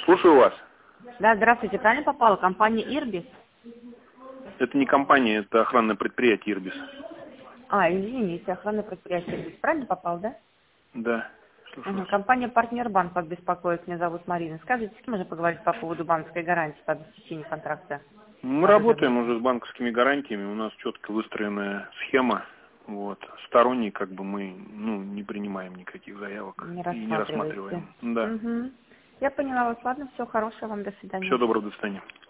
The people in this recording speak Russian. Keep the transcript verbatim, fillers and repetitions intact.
Слушаю вас. Да, здравствуйте. Правильно попала? Компания Ирбис? Это не компания, это охранное предприятие Ирбис. А, извините, охранное предприятие Ирбис. Правильно попал, да? Да. Слушаю Угу. вас. Компания «Партнер Банк» вас беспокоит. Меня зовут Марина. Скажите, с кем можно поговорить по поводу банковской гарантии по обеспечению контракта? Мы работаем уже с банковскими гарантиями, у нас четко выстроенная схема. Вот. Сторонние, как бы, мы ну, не принимаем никаких заявок Не и не рассматриваете. рассматриваем. Да. Угу. Я поняла вас. Ладно, всего хорошего вам. До свидания. Всего доброго, до свидания.